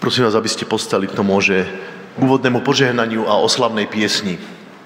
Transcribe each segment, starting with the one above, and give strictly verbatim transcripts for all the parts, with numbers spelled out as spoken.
Prosím vás, aby ste povstali, kto môže, k úvodnému požehnaniu a oslavnej piesni.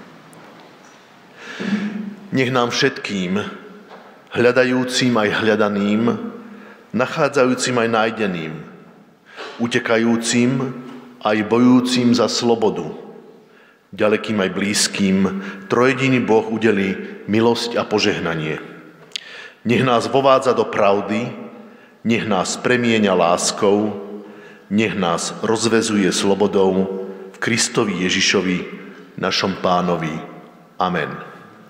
Nech nám všetkým, hľadajúcim aj hľadaným, nachádzajúcim aj nájdeným, utekajúcim aj bojujúcim za slobodu, ďalekým aj blízkym, trojediný Boh udelí milosť a požehnanie. Nech nás vovádza do pravdy, nech nás premieňa láskou, nech nás rozväzuje slobodou v Kristovi Ježišovi, našom Pánovi. Amen.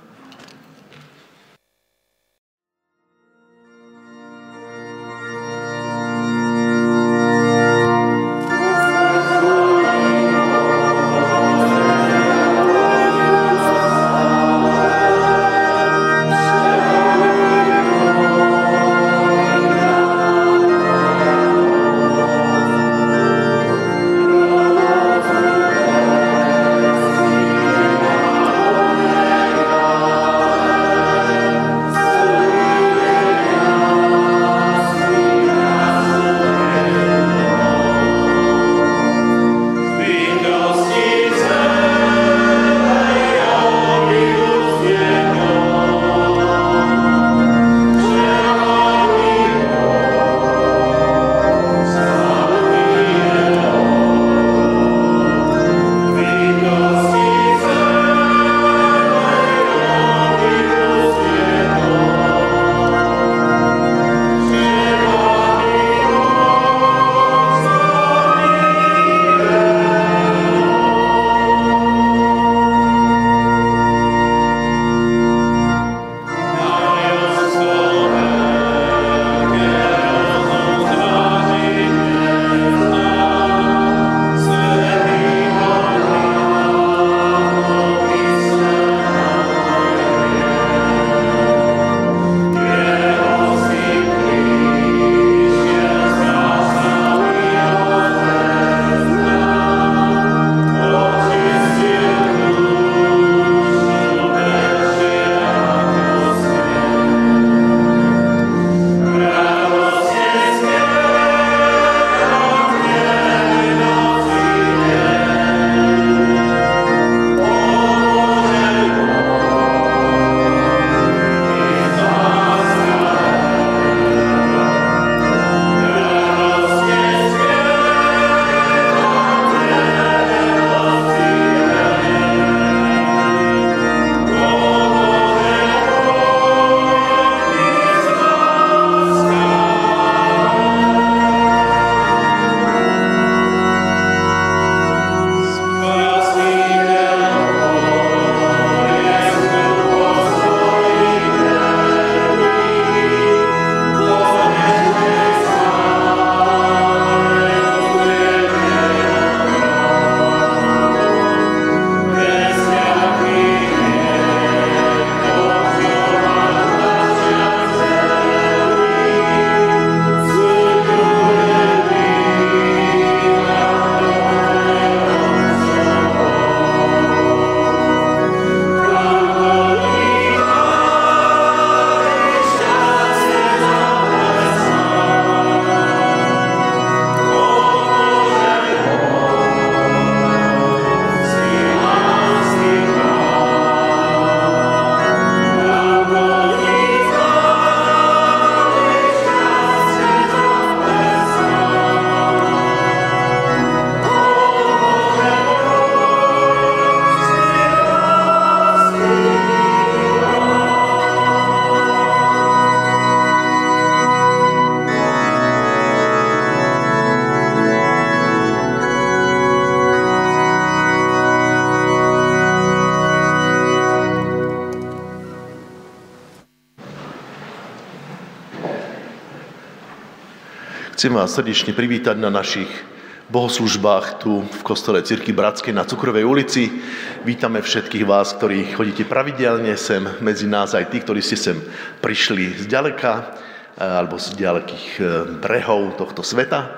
Chcem vás srdečne privítať na našich bohoslužbách tu v kostole Cirkvi Bratskej na Cukrovej ulici. Vítame všetkých vás, ktorí chodíte pravidelne sem medzi nás, aj tí, ktorí ste sem prišli z ďaleka alebo z ďalekých brehov tohto sveta.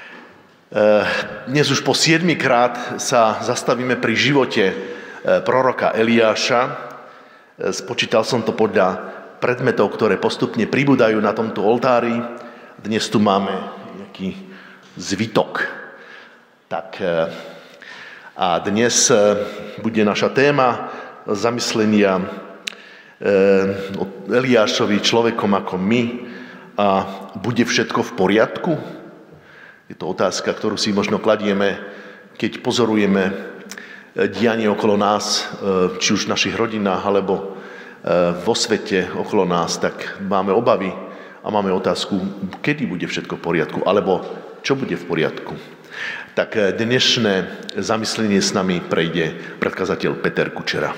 Dnes už po siedmikrát sa zastavíme pri živote proroka Eliáša. Spočítal som to podľa predmetov, ktoré postupne pribúdajú na tomto oltári. Dnes tu máme nejaký zvitok. Tak a dnes bude naša téma zamyslenia o Eliášovi, človekom ako my, a bude všetko v poriadku? Je to otázka, ktorú si možno kladieme, keď pozorujeme dianie okolo nás, či už v našich rodinách, alebo vo svete okolo nás, tak máme obavy a máme otázku, kedy bude všetko v poriadku, alebo čo bude v poriadku. Tak dnešné zamyslenie s nami prejde predkazateľ Peter Kučera.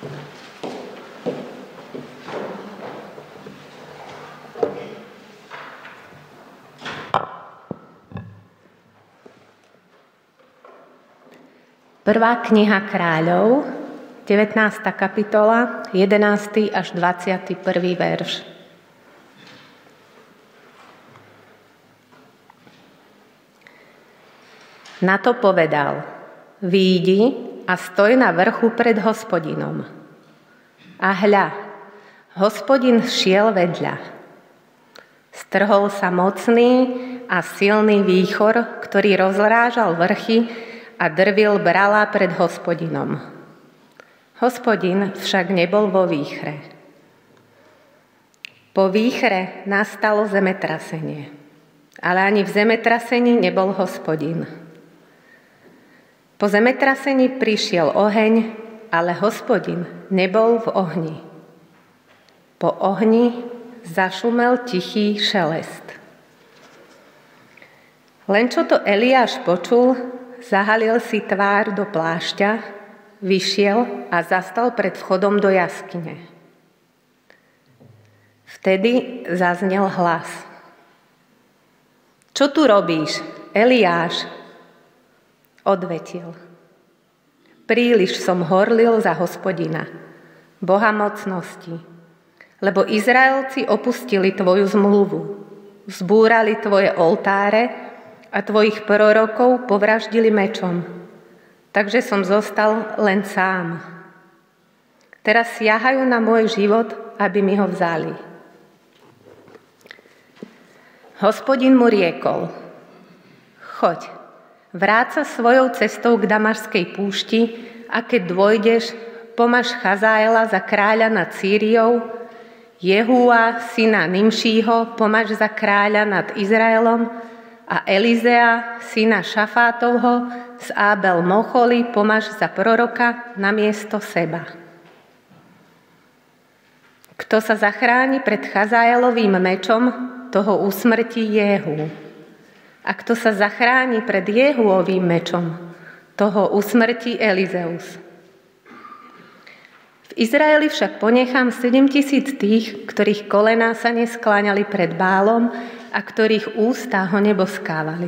Prvá kniha Kráľov, devätnásta kapitola, jedenásty až dvadsiaty prvý verš. Na to povedal: Výjdi a stoj na vrchu pred Hospodinom. A hľa, Hospodin šiel vedľa. Strhol sa mocný a silný výchor, ktorý rozrážal vrchy a drvil brala pred Hospodinom. Hospodin však nebol vo výchre. Po výchre nastalo zemetrasenie, ale ani v zemetrasení nebol Hospodin. Po zemetrasení prišiel oheň, ale Hospodin nebol v ohni. Po ohni zašumel tichý šelest. Len čo to Eliáš počul, zahalil si tvár do plášťa, vyšiel a zastal pred vchodom do jaskyne. Vtedy zaznel hlas: Čo tu robíš, Eliáš? Odvetil: Príliš som horlil za Hospodina, Boha mocnosti, lebo Izraelci opustili tvoju zmluvu, zbúrali tvoje oltáre a tvojich prorokov povraždili mečom. Takže som zostal len sám. Teraz siahajú na môj život, aby mi ho vzali. Hospodin mu riekol: Choď, vráť sa svojou cestou k Damašskej púšti a keď dôjdeš, pomaž Chazaela za kráľa nad Sýriou, Jehúa, syna Nimšího, pomaž za kráľa nad Izraelom a Elizea, syna Šafátovho, z Ábel Mocholi, pomaž za proroka namiesto seba. Kto sa zachráni pred Chazaelovým mečom, toho usmrtí Jehu. A kto sa zachráni pred Jehuovým mečom, toho usmrtí Elizeus. V Izraeli však ponechám sedemtisíc tých, ktorých kolená sa neskláňali pred Bálom a ktorých ústa ho neboskávali.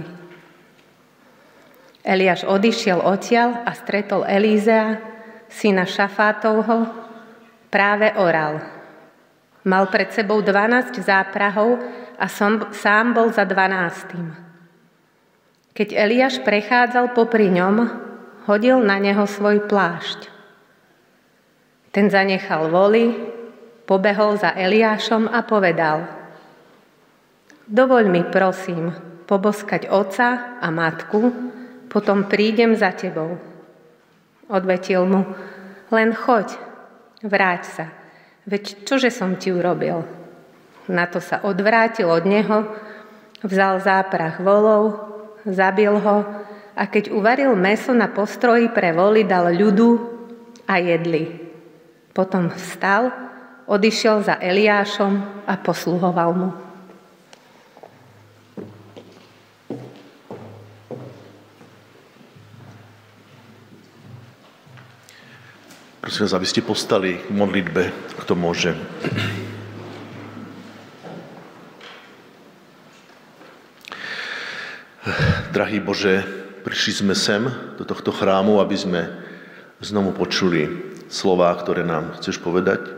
Eliáš odišiel odtiaľ a stretol Elízea, syna Šafátovho, práve oral. Mal pred sebou dvanásť záprahov a som, sám bol za dvanástym. Keď Eliáš prechádzal popri ňom, hodil na neho svoj plášť. Ten zanechal voli, pobehol za Eliášom a povedal: Dovoľ mi, prosím, poboskať otca a matku, potom prídem za tebou. Odvetil mu: Len choď, vráť sa, veď čože som ti urobil? Na to sa odvrátil od neho, vzal záprah volov, zabil ho a keď uvaril mäso na postroji pre voli, dal ľudu a jedli. Potom vstal, odišiel za Eliášom a posluhoval mu. Prosím vás, aby ste povstali k modlitbe, kto môže. Drahý Bože, prišli sme sem do tohto chrámu, aby sme znovu počuli slová, ktoré nám chceš povedať.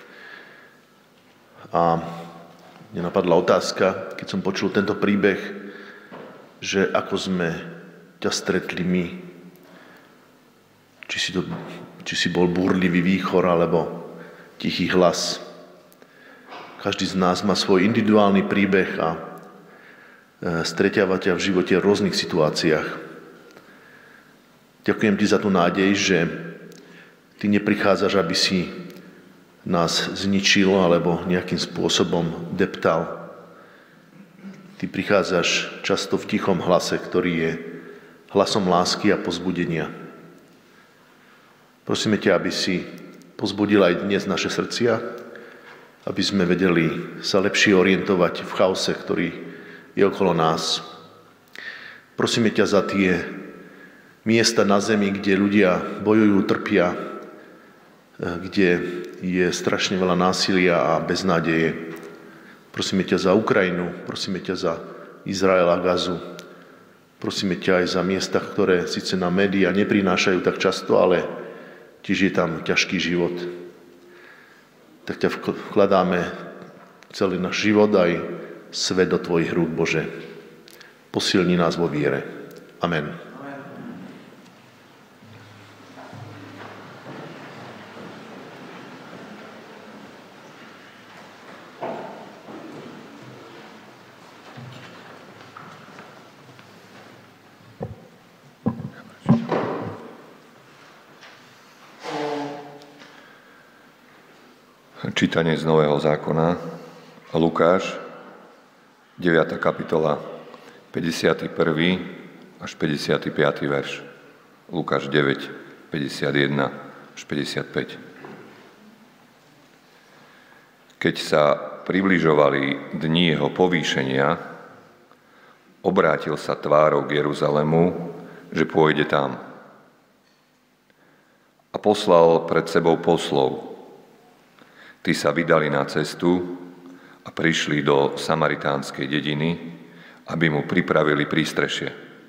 A mne napadla otázka, keď som počul tento príbeh, že ako sme ťa stretli my. Či si, to, či si bol búrlivý výchor, alebo tichý hlas. Každý z nás má svoj individuálny príbeh a stretáva ťa v živote v rôznych situáciách. Ďakujem ti za tú nádej, že ty neprichádzaš, aby si nás zničil alebo nejakým spôsobom deptal. Ty prichádzaš často v tichom hlase, ktorý je hlasom lásky a povzbudenia. Prosíme ťa, aby si povzbudil aj dnes naše srdcia, aby sme vedeli sa lepšie orientovať v chaose, ktorý je okolo nás. Prosíme ťa za tie miesta na zemi, kde ľudia bojujú, trpia, kde je strašne veľa násilia a beznádeje. Prosíme ťa za Ukrajinu, prosíme ťa za Izrael a Gazu. Prosíme ťa aj za miesta, ktoré síce na médiá neprinášajú tak často, ale tiež je tam ťažký život. Tak ťa vkladáme celý náš život aj svet do tvojich rúk, Bože. Posilni nás vo viere. Amen. Čítanie z Nového zákona. Lukáš, deviata kapitola, päťdesiaty prvý až päťdesiaty piaty verš. Lukáš deväť, päťdesiatjeden až päťdesiatpäť. Keď sa približovali dni jeho povýšenia, obrátil sa tvárou k Jeruzalému, že pôjde tam. A poslal pred sebou poslov. Tí sa vydali na cestu a prišli do samaritánskej dediny, aby mu pripravili prístrešie.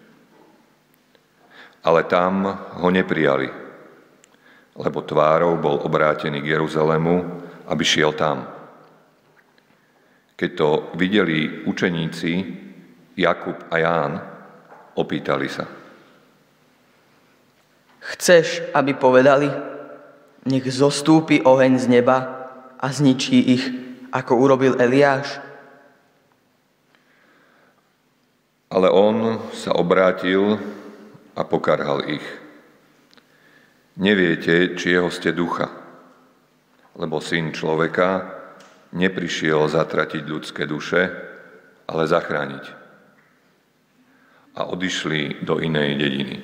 Ale tam ho neprijali, lebo tvárou bol obrátený k Jeruzalému, aby šiel tam. Keď to videli učeníci Jakub a Ján, opýtali sa. Chceš, aby povedali, nech zostúpi oheň z neba a zničí ich, ako urobil Eliáš? Ale on sa obrátil a pokarhal ich. Neviete, čieho ste ducha, lebo Syn človeka neprišiel zatratiť ľudské duše, ale zachrániť. A odišli do inej dediny.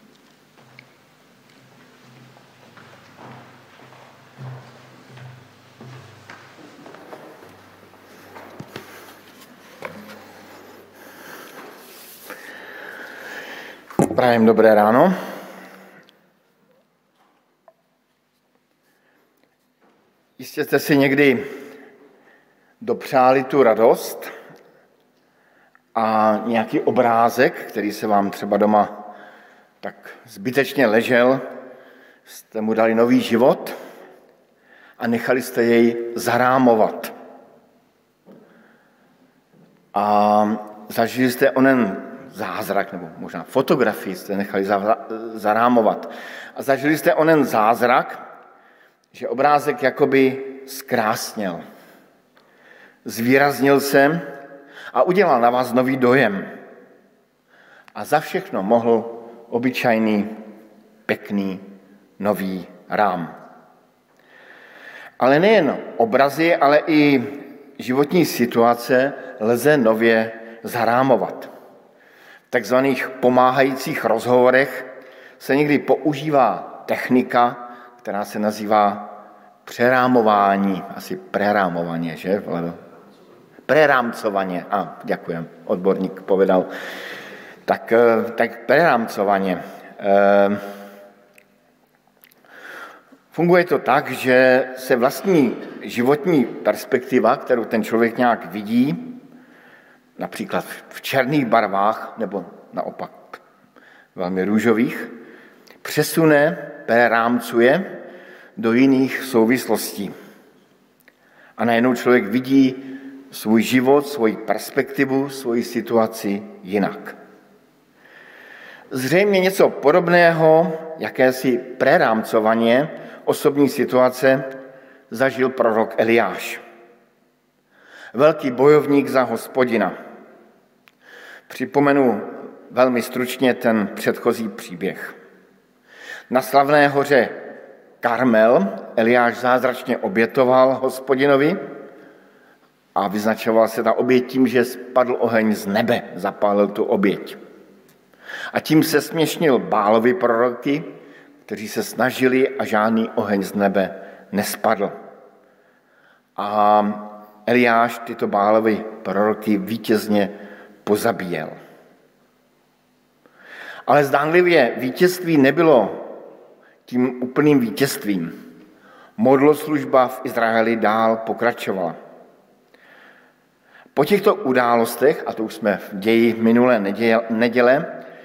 Prajem dobré ráno. Jistě jste si někdy dopřáli tu radost a nějaký obrázek, který se vám třeba doma tak zbytečně ležel, jste mu dali nový život a nechali jste jej zarámovat. A zažili jste onen zázrak, nebo možná fotografii jste nechali zarámovat. A zažili jste onen zázrak, že obrázek jakoby zkrásněl. Zvýraznil se a udělal na vás nový dojem. A za všechno mohl obyčajný, pěkný, nový rám. Ale nejen obrazy, ale i životní situace lze nově zarámovat. V takzvaných pomáhajících rozhovorech se někdy používá technika, která se nazývá přerámování, asi prerámovaně, že? Prerámcovaně, a děkujem, odborník povedal. Tak, tak prerámcovaně. Funguje to tak, že se vlastní životní perspektiva, kterou ten člověk nějak vidí, například v černých barvách, nebo naopak velmi růžových, přesune, prerámcuje do jiných souvislostí. A najednou člověk vidí svůj život, svoji perspektivu, svoji situaci jinak. Zřejmě něco podobného, jakési prerámcovaně osobní situace zažil prorok Eliáš. Velký bojovník za Hospodina. Připomenu velmi stručně ten předchozí příběh. Na slavné hoře Karmel Eliáš zázračně obětoval Hospodinovi a vyznačoval se ta oběť tím, že spadl oheň z nebe, zapálil tu oběť. A tím se směšnil Bálovi proroky, kteří se snažili a žádný oheň z nebe nespadl. A Eliáš tyto Bálovy proroky vítězně pozabíjel. Ale zdánlivě vítězství nebylo tím úplným vítězstvím. modloslužba v Izraeli dál pokračovala. Po těchto událostech, a to už jsme v ději minulé neděle,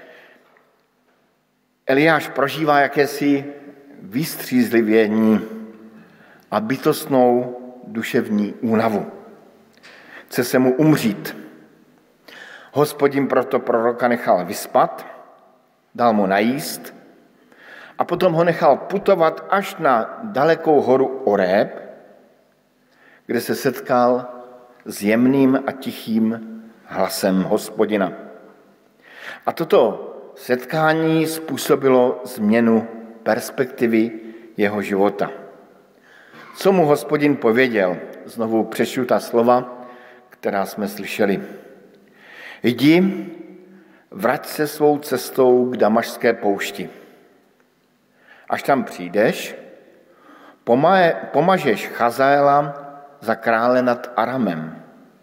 Eliáš prožívá jakési vystřízlivění a bytostnou duševní únavu. Chce se mu umřít. Hospodin proto proroka nechal vyspat, dal mu najíst a potom ho nechal putovat až na dalekou horu Oreb, kde se setkal s jemným a tichým hlasem Hospodina. A toto setkání způsobilo změnu perspektivy jeho života. Co mu Hospodin pověděl? Znovu přečtu ta slova, která jsme slyšeli. Jdi, vrať se svou cestou k Damašské poušti. Až tam přijdeš, pomažeš Chazaela za krále nad Aramem.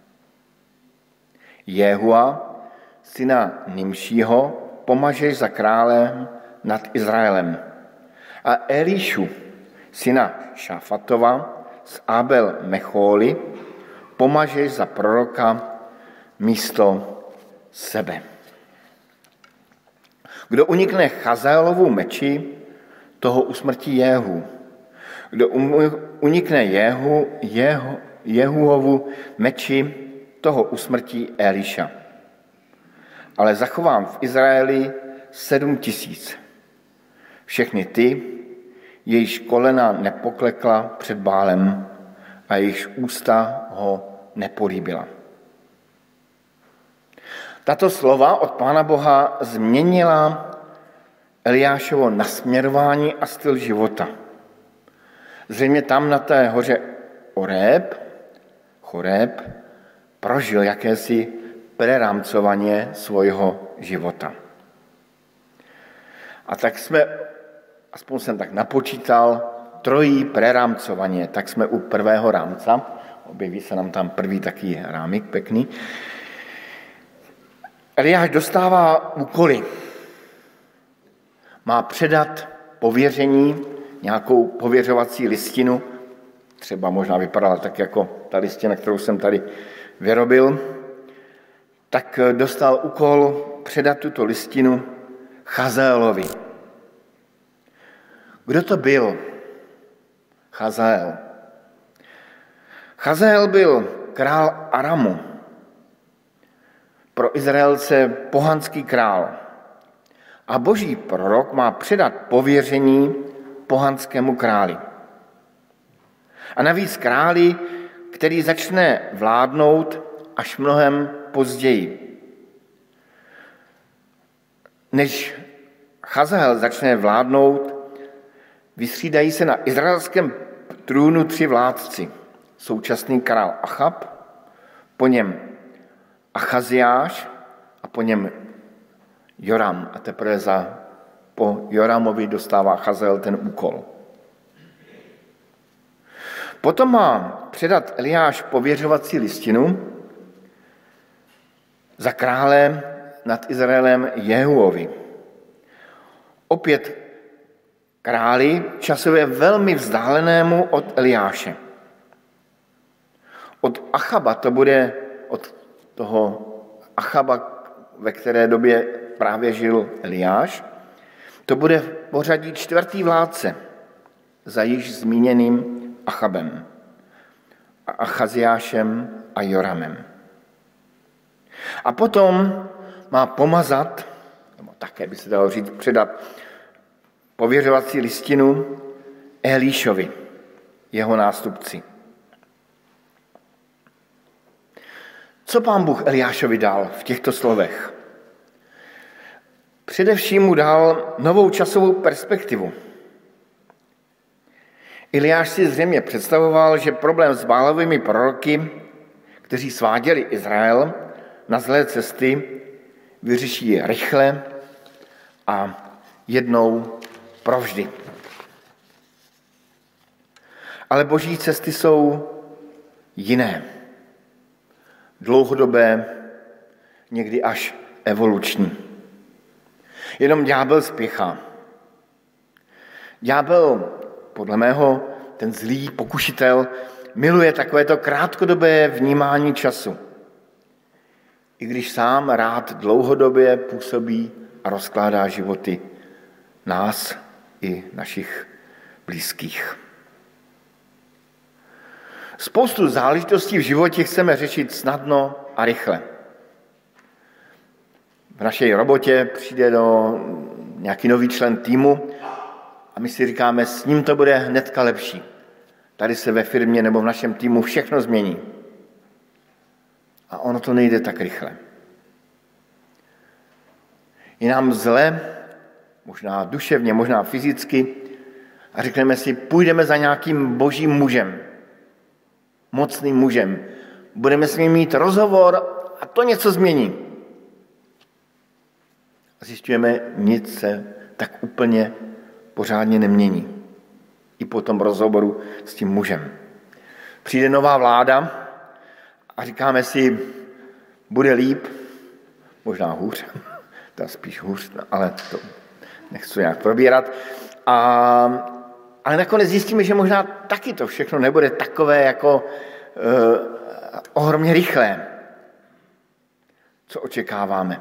Jehua, syna Nimšího, pomažeš za králem nad Izraelem. A Elišu, syna Šafatova z Abel Mechóly, pomažeš za proroka místo sebe. Kdo unikne Chazaelovu meči, toho usmrtí Jehu. Kdo unikne Jehu, Jehu, Jehuovu meči, toho usmrtí Eliša. Ale zachovám v Izraeli sedm tisíc. Všechny ty, jejichž kolena nepoklekla před Bálem a jejichž ústa ho nepolíbila. Tato slova od Pána Boha změnila Eliášovo nasměrování a styl života. Zřejmě tam na té hoře Oreb, Choreb, prožil jakési prerámcování svojho života. A tak jsme, aspoň jsem tak napočítal, trojí prerámcování, tak jsme u prvého rámca, objeví se nám tam první taký rámik pekný. Eliáš dostává úkoly. Má předat pověření, nějakou pověřovací listinu, třeba možná vypadala tak jako ta listina, kterou jsem tady vyrobil, tak dostal úkol předat tuto listinu Chazaelovi. Kdo to byl? Chazael. Chazael byl král Aramu. Pro Izraelce pohanský král. A boží prorok má předat pověření pohanskému králi. A navíc králi, který začne vládnout až mnohem později. Než Chazael začne vládnout, vystřídají se na izraelském trůnu tři vládci. Současný král Achab, po něm Achaziáš a po něm Joram. A teprve za, po Joramovi dostává Chazael ten úkol. Potom má předat Eliáš pověřovací listinu za králem nad Izraelem Jehuovi. Opět králi časově velmi vzdálenému od Eliáše. Od Achaba to bude, od toho Achaba, ve které době právě žil Eliáš, to bude v pořadí čtvrtý vládce za již zmíněným Achabem, a Achaziášem a Joramem. A potom má pomazat, nebo také by se dalo říct, předat pověřovací listinu Elišovi, jeho nástupci. Co Pán Bůh Eliášovi dal v těchto slovech? Především mu dal novou časovou perspektivu. Eliáš si zřejmě představoval, že problém s Bálovými proroky, kteří sváděli Izrael na zlé cesty, vyřeší rychle a jednou provždy. Ale boží cesty jsou jiné. Dlouhodobé, někdy až evoluční. Jenom ďábel spěchá. Ďábel, podle mého ten zlý pokušitel, miluje takovéto krátkodobé vnímání času. I když sám rád dlouhodobě působí a rozkládá životy nás i našich blízkých. Spoustu záležitostí v životě chceme řešit snadno a rychle. V naší robotě přijde do nějaký nový člen týmu a my si říkáme, s ním to bude hnedka lepší. Tady se ve firmě nebo v našem týmu všechno změní. A ono to nejde tak rychle. Je nám zle, možná duševně, možná fyzicky, a řekneme si, půjdeme za nějakým božím mužem, mocným mužem. Budeme s ním mít rozhovor a to něco změní. A zjišťujeme, nic se tak úplně pořádně nemění. I po tom rozhovoru s tím mužem. Přijde nová vláda a říkáme si, bude líp, možná hůř, to spíš hůř, ale to nechci nějak probírat. A, ale nakonec zjistíme, že možná taky to všechno nebude takové jako eh, ohromně rychlé, co očekáváme.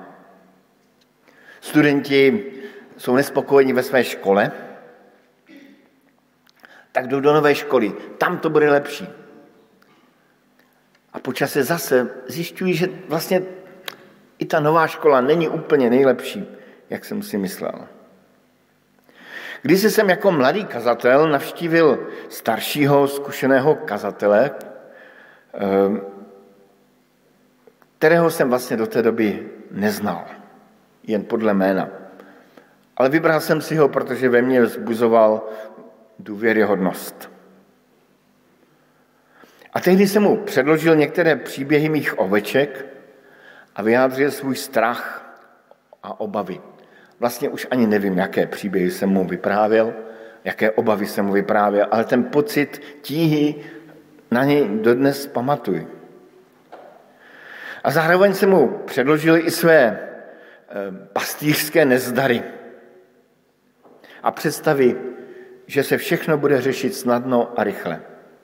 Studenti jsou nespokojení ve své škole, tak jdou do nové školy, tam to bude lepší. A po čase zase zjišťují, že vlastně i ta nová škola není úplně nejlepší, jak jsem si myslel. Když jsem jako mladý kazatel navštívil staršího zkušeného kazatele, kterého jsem vlastně do té doby neznal, jen podle jména. Ale vybral jsem si ho, protože ve mně vzbuzoval důvěryhodnost. A tehdy jsem mu předložil některé příběhy mých oveček a vyjádřil svůj strach a obavy. Vlastně už ani nevím, jaké příběhy jsem mu vyprávěl, jaké obavy jsem mu vyprávěl, ale ten pocit tíhy na něj dodnes pamatuji. A zároveň jsem mu předložil i své pastýřské nezdary a představy, že se všechno bude řešit snadno a rychle.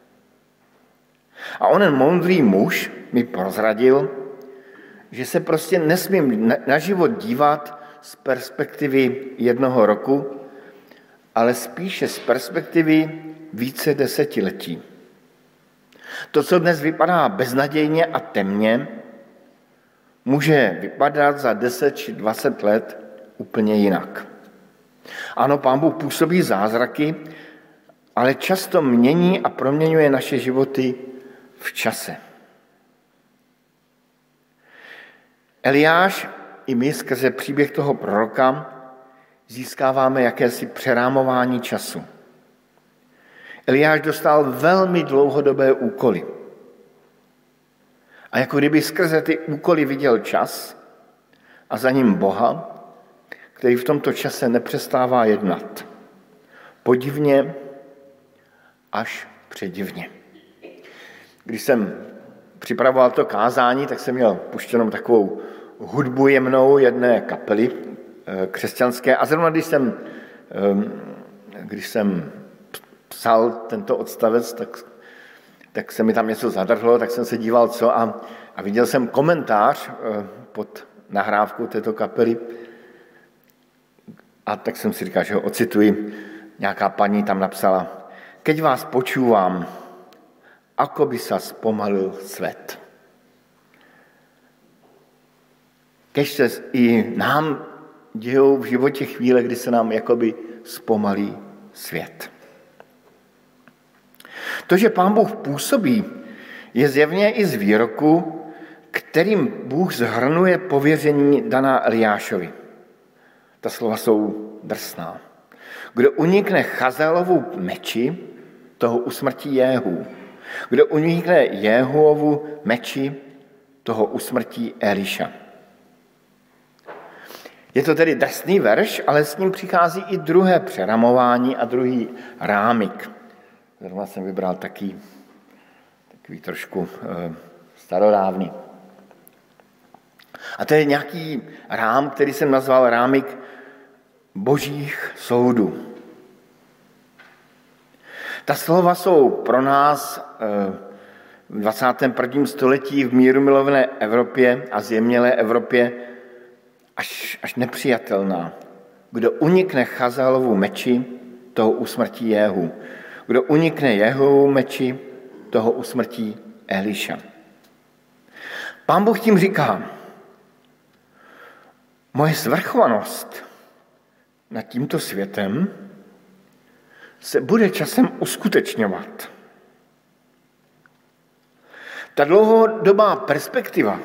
A onen moudrý muž mi prozradil, že se prostě nesmím na život dívat z perspektivy jednoho roku, ale spíše z perspektivy více desetiletí. To, co dnes vypadá beznadějně a temně, může vypadat za deset či dvacet let úplně jinak. Ano, Pán Bůh působí zázraky, ale často mění a proměňuje naše životy v čase. Eliáš i my skrze příběh toho proroka získáváme jakési přerámování času. Eliáš dostal velmi dlouhodobé úkoly. A jako kdyby skrze ty úkoly viděl čas a za ním Boha, který v tomto čase nepřestává jednat. Podivně až předivně. Když jsem připravoval to kázání, tak jsem měl puštěnou takovou hudbu jemnou jedné kapely křesťanské. A zrovna když jsem, když jsem psal tento odstavec, tak, tak se mi tam něco zadrhlo, tak jsem se díval, co, a, a viděl jsem komentář pod nahrávkou této kapely. A tak jsem si říkal, že ho ocituji. Nějaká paní tam napsala: Keď vás počúvam, ako by sa spomalil svet. Keď se i nám dějou v životě chvíle, kdy se nám jakoby zpomalí svět. To, že Pán Bůh působí, je zjevně i z výroku, kterým Bůh zhrnuje pověření daná Eliášovi. Ta slova jsou drsná. Kdo unikne Chazaelovu meči, toho usmrtí Jéhu. Kdo unikne Jéhuovu meči, toho usmrtí Eliša. Je to tedy drsný verš, ale s ním přichází i druhé přeramování a druhý rámik. Zrovna jsem vybral taky, takový trošku e, starodávný. A to je nějaký rám, který jsem nazval rámik božích soudů. Ta slova jsou pro nás v dvacátém prvním století v míru milované Evropě a zjemnělé Evropě až, až nepřijatelná. Kdo unikne Chazaelovu meči, toho usmrtí Jehu. Kdo unikne Jehovu meči, toho usmrtí Eliša. Pán Bůh tím říká, moje svrchovanost nad tímto světem se bude časem uskutečňovat. Ta dlouhodobá perspektiva,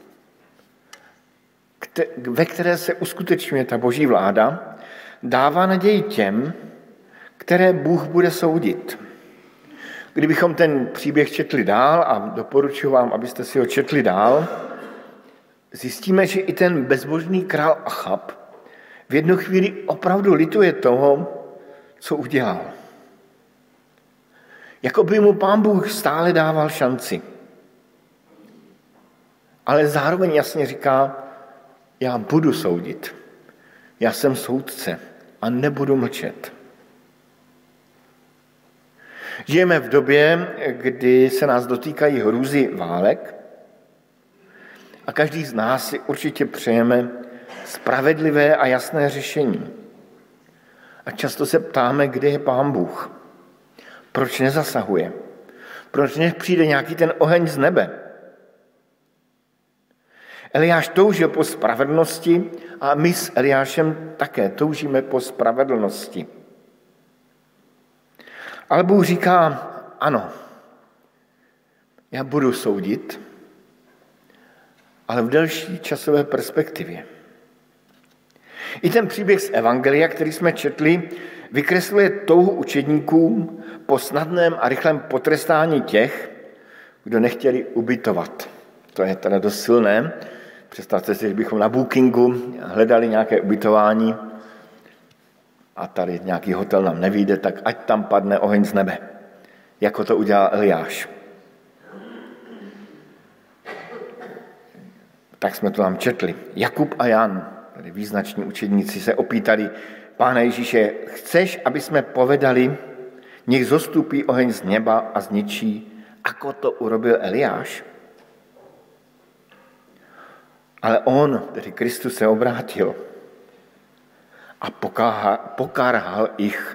ve které se uskutečňuje ta boží vláda, dává naději těm, které Bůh bude soudit. Kdybychom ten příběh četli dál, a doporučuji vám, abyste si ho četli dál, zjistíme, že i ten bezbožný král Achab v jednu chvíli opravdu lituje toho, co udělal. Jako by mu Pán Bůh stále dával šanci. Ale zároveň jasně říká, já budu soudit. Já jsem soudce a nebudu mlčet. Žijeme v době, kdy se nás dotýkají hrůzy válek a každý z nás si určitě přejeme spravedlivé a jasné řešení. A často se ptáme, kde je Pán Bůh. Proč nezasahuje? Proč nepřijde nějaký ten oheň z nebe? Eliáš toužil po spravedlnosti a my s Eliášem také toužíme po spravedlnosti. Ale Bůh říká, ano, já budu soudit, ale v delší časové perspektivě. I ten příběh z Evangelia, který jsme četli, vykresluje touhu učedníkům po snadném a rychlém potrestání těch, kdo nechtěli ubytovat. To je teda dost silné. Představte si, že bychom na Bookingu hledali nějaké ubytování a tady nějaký hotel nám nevyjde, tak ať tam padne oheň z nebe, jako to udělal Eliáš. Tak jsme to tam četli. Jakub a Jan, tady význační učedníci, se opýtali Pána Ježíše, chceš, aby jsme povedali, nech zostupí oheň z neba a zničí, jako to urobil Eliáš? Ale on, tedy Kristus, se obrátil a pokárhal ich.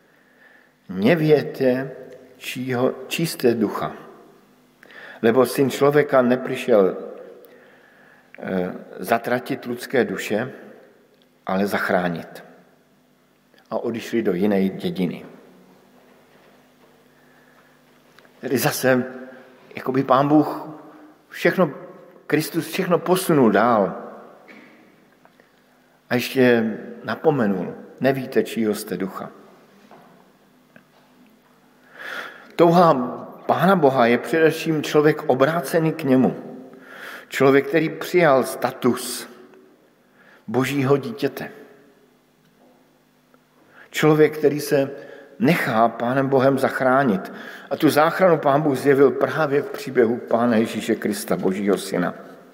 Nevěte, čího, čisté ducha, lebo syn člověka nepřišel e, zatratit lidské duše, ale zachránit. A odišli do jiné dědiny. Tedy zase, jako by Pán Bůh všechno, Kristus všechno posunul dál. A ještě napomenul, nevíte, čího jste ducha. Touha Pána Boha je především člověk obrácený k němu. Člověk, který přijal status božího dítěte. Člověk, který se nechá Pánem Bohem zachránit. A tu záchranu Pán Bůh zjevil právě v příběhu Pána Ježíše Krista, Božího syna.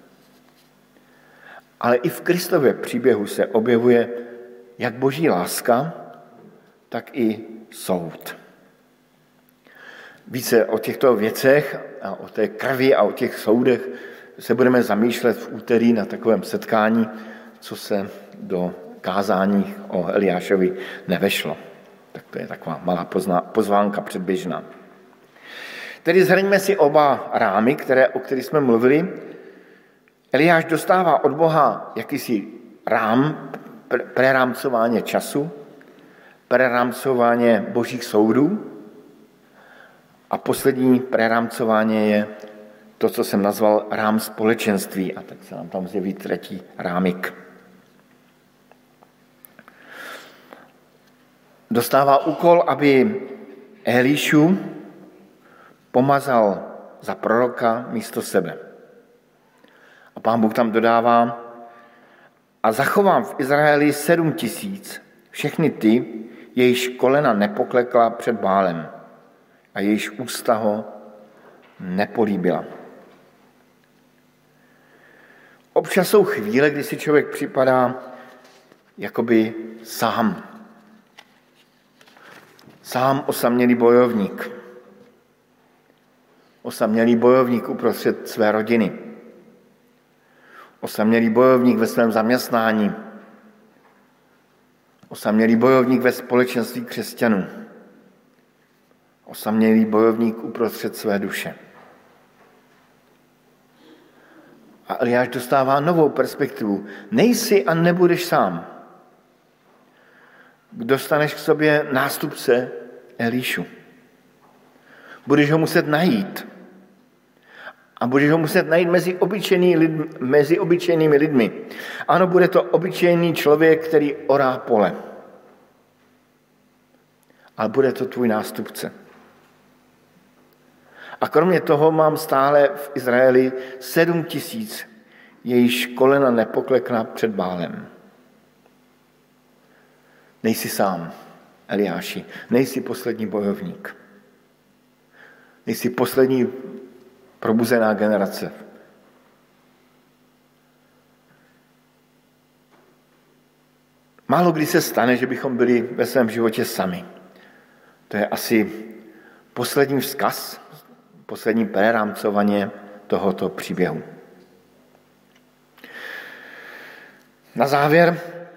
Ale i v Kristově příběhu se objevuje jak boží láska, tak i soud. Více o těchto věcech a o té krvi a o těch soudech se budeme zamýšlet v úterý na takovém setkání, co se do kázání o Eliášovi nevešlo. Tak to je taková malá pozvánka předběžná. Tedy zhrňme si oba rámy, které, o kterých jsme mluvili. Eliáš dostává od Boha jakýsi rám, prerámcování času, prerámcování božích soudů a poslední prerámcování je to, co jsem nazval rám společenství. A tak se nám tam zjeví třetí rámik. Dostává úkol, aby Elišu pomazal za proroka místo sebe. A Pán Bůh tam dodává, a zachovám v Izraeli sedm tisíc, všechny ty, jejichž kolena nepoklekla před Bálem a jejichž ústa ho nepolíbila. Občas jsou chvíle, kdy si člověk připadá jakoby sám. Sám osamělý bojovník. Osamělý bojovník uprostřed své rodiny. Osamělý bojovník ve svém zaměstnání. Osamělý bojovník ve společenství křesťanů. Osamělý bojovník uprostřed své duše. A Eliáš dostává novou perspektivu. Nejsi a nebudeš sám. Dostaneš k sobě nástupce Elíšu. Budeš ho muset najít. A budeš ho muset najít mezi, obyčejný lidmi, mezi obyčejnými lidmi. Ano, bude to obyčejný člověk, který orá pole. Ale bude to tvůj nástupce. A kromě toho mám stále v Izraeli sedm tisíc, jejíž kolena nepoklekla před Bálem. Nejsi sám, Eliáši, nejsi poslední bojovník. Nejsi poslední probuzená generace. Málo kdy se stane, že bychom byli ve svém životě sami. To je asi poslední vzkaz, poslední prerámcovaně tohoto příběhu. Na závěr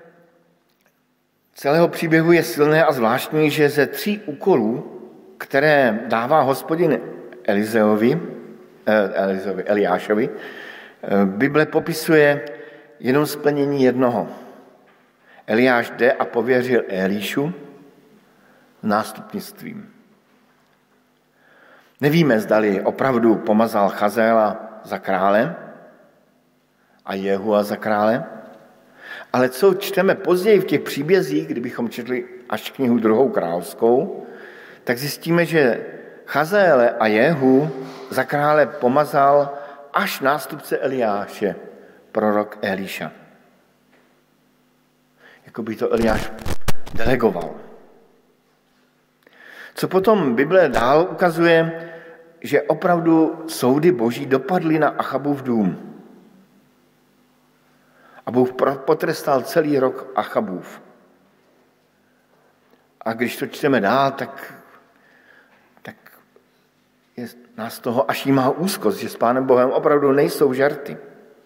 celého příběhu je silné a zvláštní, že ze tří úkolů, které dává Hospodin Elizeovi, Elizeovi, Eliášovi, Bible popisuje jenom splnění jednoho. Eliáš jde a pověřil Elíšu nástupnictvím. Nevíme, zdali opravdu pomazal Chazéla za krále a Jehua za krále, ale co čteme později v těch příbězích, kdybychom četli až knihu druhou královskou, tak zjistíme, že Chazéle a Jehu za krále pomazal až nástupce Eliáše, prorok Elíša. Jako by to Eliáš delegoval. Co potom Bible dál ukazuje, že opravdu soudy boží dopadly na Achabův dům. A Bůh potrestal celý rok Achabův. A když to čteme dál, tak, tak je nás toho až jí má úzkost, že s Pánem Bohem opravdu nejsou žarty.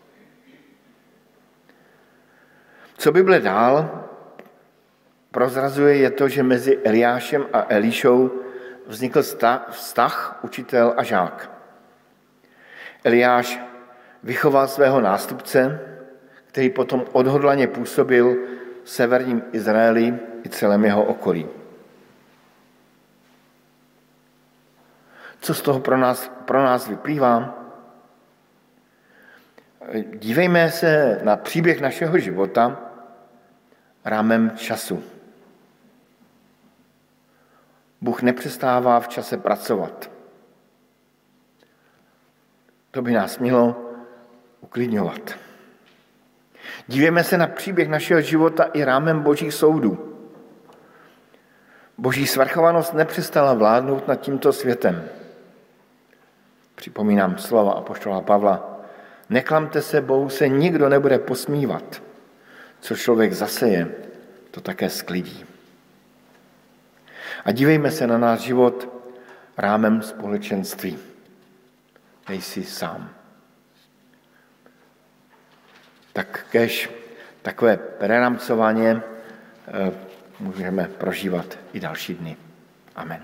Co Bible dál prozrazuje, je to, že mezi Eliášem a Elíšou vznikl vztah učitel a žák. Eliáš vychoval svého nástupce, který potom odhodlaně působil v severním Izraeli i celém jeho okolí. Co z toho pro nás, pro nás vyplývá? Dívejme se na příběh našeho života rámem času. Bůh nepřestává v čase pracovat. To by nás mělo uklidňovat. Dívejme se na příběh našeho života i rámem božích soudů. Boží svrchovanost nepřestala vládnout nad tímto světem. Připomínám slova apoštola Pavla. Neklamte se, Bohu se nikdo nebude posmívat. Co člověk zaseje, to také sklidí. A dívejme se na náš život rámem společenství. Nejsi sám. Tak kež takové prerámcování můžeme prožívat i další dny. Amen.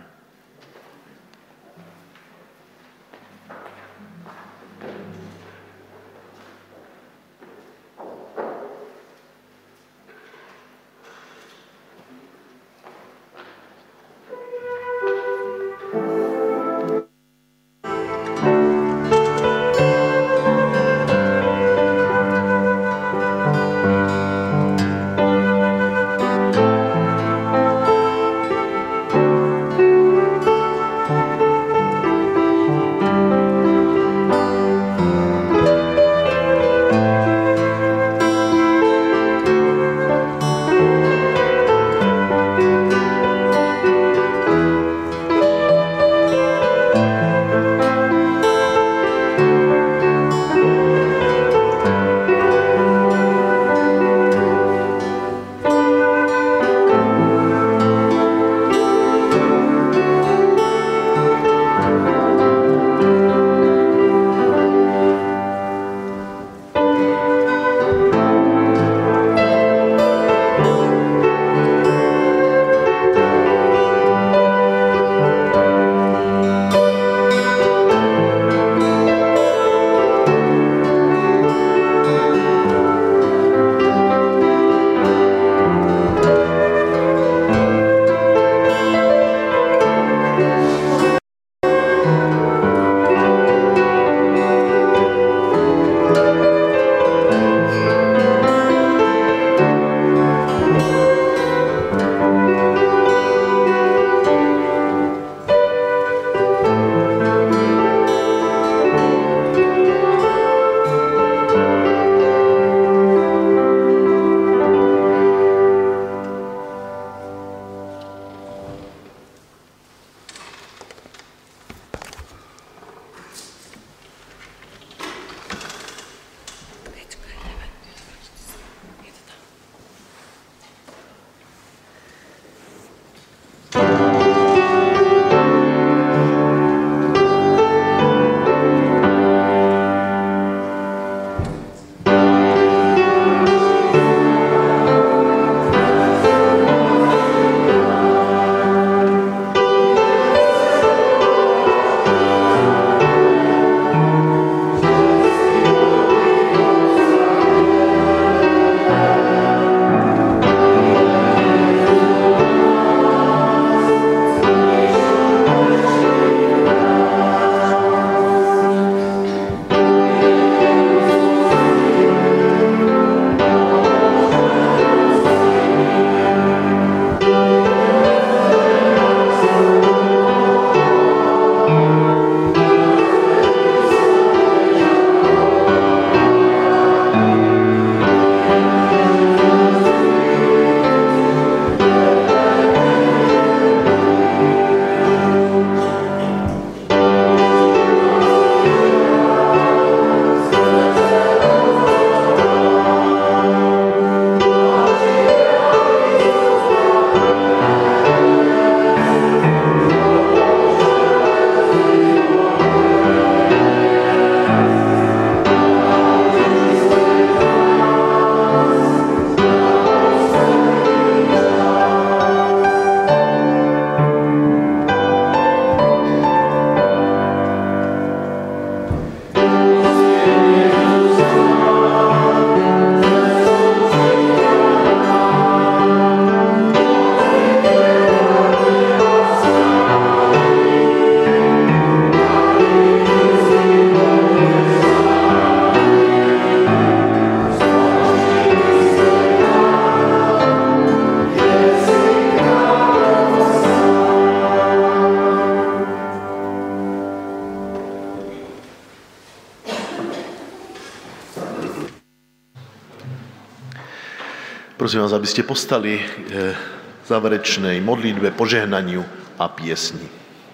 Prosím vás, aby ste postali záverečnej modlitbe, požehnaniu a piesni.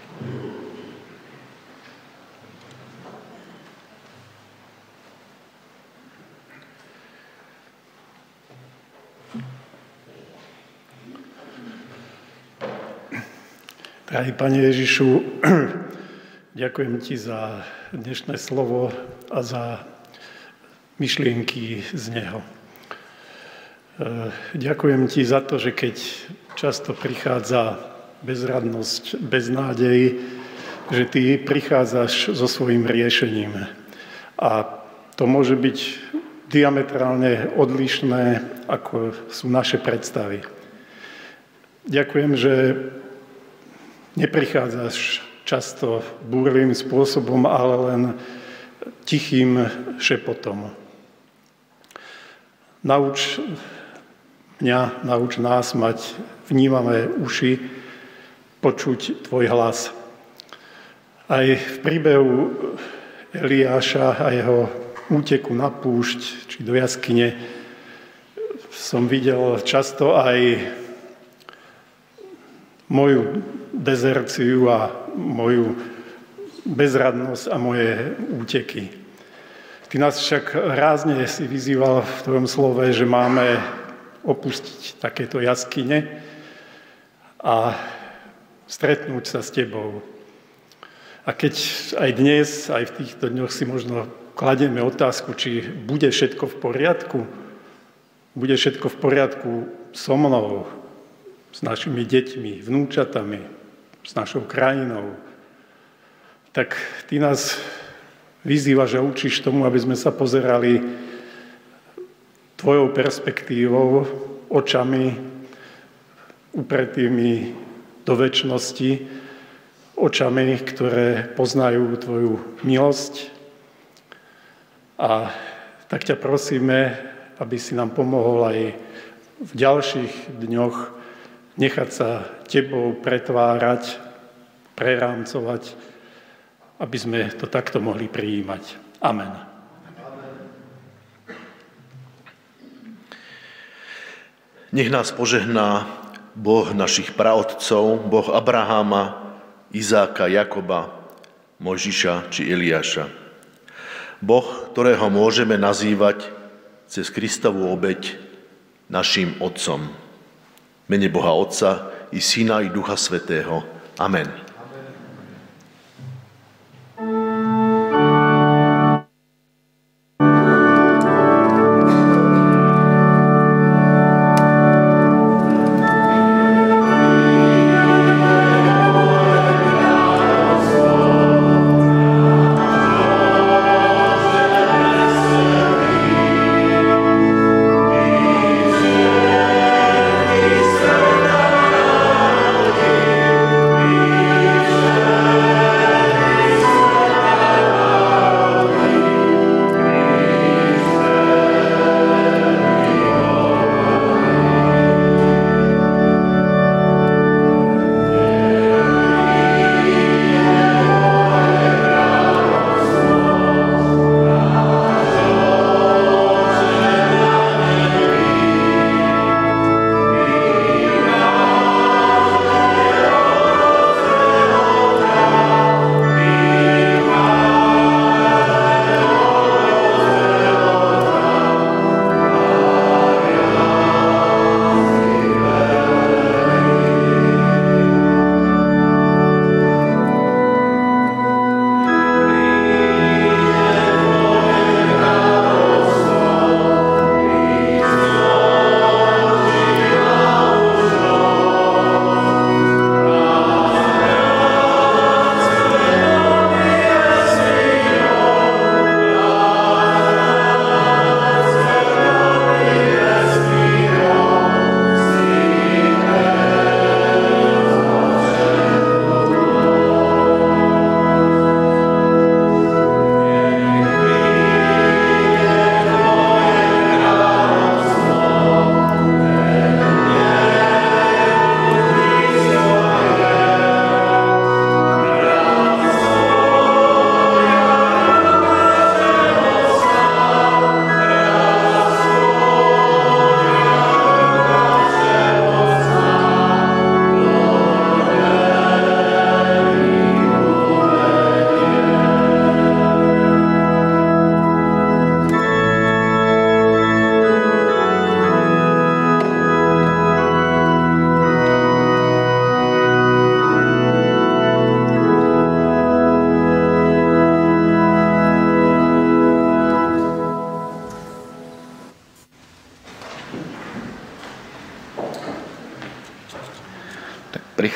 Drahý Pane Ježišu, ďakujem Ti za dnešné slovo a za myšlienky z neho. Ďakujem Ti za to, že keď často prichádza bezradnosť, beznádej, že Ty prichádzaš so svojím riešením. A to môže byť diametrálne odlišné, ako sú naše predstavy. Ďakujem, že neprichádzaš často búrlivým spôsobom, ale len tichým šepotom. Nauč mňa, nauč nás mať vnímavé uši, počuť tvoj hlas. Aj v príbehu Eliáša a jeho úteku na púšť či do jaskyne som videl často aj moju dezerciu a moju bezradnosť a moje úteky. Ty nás však rázne si vyzýval v tvojom slove, že máme opustiť takéto jaskyne a stretnúť sa s tebou. A keď aj dnes, aj v týchto dňoch si možno kladieme otázku, či bude všetko v poriadku, bude všetko v poriadku so mnou, s našimi deťmi, vnúčatami, s našou krajinou, tak ty nás vyzývaš a učíš tomu, aby sme sa pozerali tvojou perspektívou, očami upretými do večnosti, očami, ktoré poznajú tvoju milosť. A tak ťa prosíme, aby si nám pomohol aj v ďalších dňoch nechať sa tebou pretvárať, prerámcovať, aby sme to takto mohli prijímať. Amen. Nech nás požehná Boh našich praotcov, Boh Abraháma, Izáka, Jakoba, Mojžiša či Eliáša. Boh, ktorého môžeme nazývať cez Kristovú obeť našim Otcom. V mene Boha Otca i Syna i Ducha Svätého. Amen. Amen.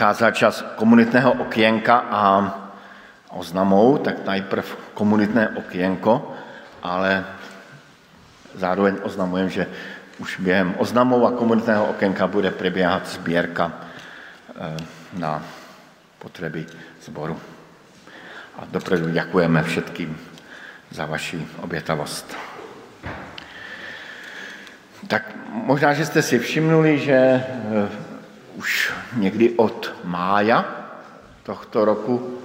nacházel čas komunitného okénka a oznamou, tak najprv komunitné okénko, ale zároveň oznamujem, že už během oznamou a komunitného okénka bude probíhat sbírka na potřeby sboru. A dopredu děkujeme všetkým za vaši obětavost. Tak možná, že jste si všimnuli, že už někdy od mája tohto roku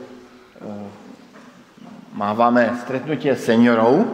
máváme stretnutie seniorov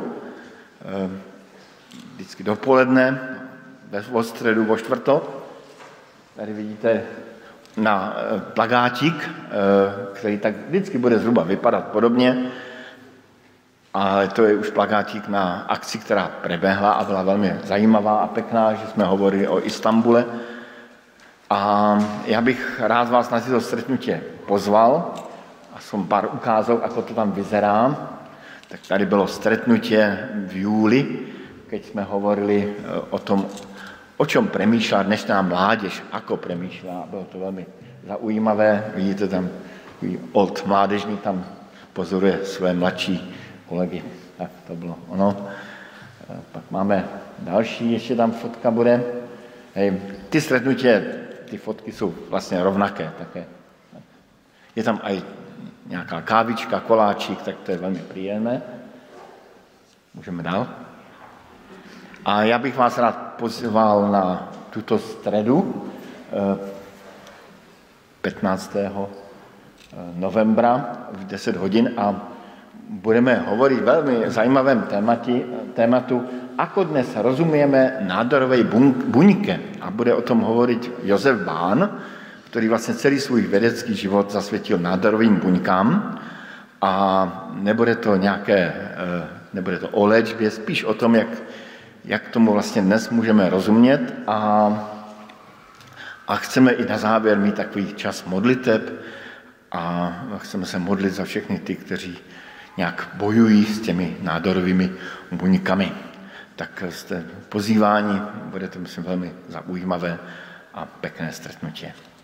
vždycky dopoledne, vo středu, vo čtvrtok. Tady vidíte na plagátik, který tak vždycky bude zhruba vypadat podobně, ale to je už plagátik na akci, která prebehla a byla velmi zajímavá a pekná, že jsme hovorili o Istanbule. A já bych rád vás na toto stretnutie pozval a som pár ukázal, ako to tam vyzerá. Tak tady bylo stretnutie v júli, keď jsme hovorili o tom, o čom premýšľa dnešná mládež, ako premýšľa. Bylo to velmi zaujímavé. Vidíte tam, old mládežník tam pozoruje své mladší kolegy. Tak to bylo ono. Pak máme další, ještě tam fotka bude. Hej, ty stretnutie, ty fotky jsou vlastně rovnaké také. Je tam aj nějaká kávička, koláčik, tak to je velmi příjemné. Můžeme dál. A já bych vás rád pozval na tuto středu pätnáctého novembra v deset hodin a budeme hovoriť velmi zajímavém témati, tématu, ako dnes rozumieme nádorovej buňke. A bude o tom hovoriť Josef Bán, který vlastně celý svůj vědecký život zasvětil nádorovým buňkám a nebude to nějaké, nebude to o léčbě, spíš o tom, jak, jak tomu vlastně dnes můžeme rozumět a, a chceme i na závěr mít takový čas modliteb a chceme se modlit za všechny ty, kteří nějak bojují s těmi nádorovými buňkami. Tak jste pozýváni, bude to, myslím, velmi zaujímavé a pekné stretnutie.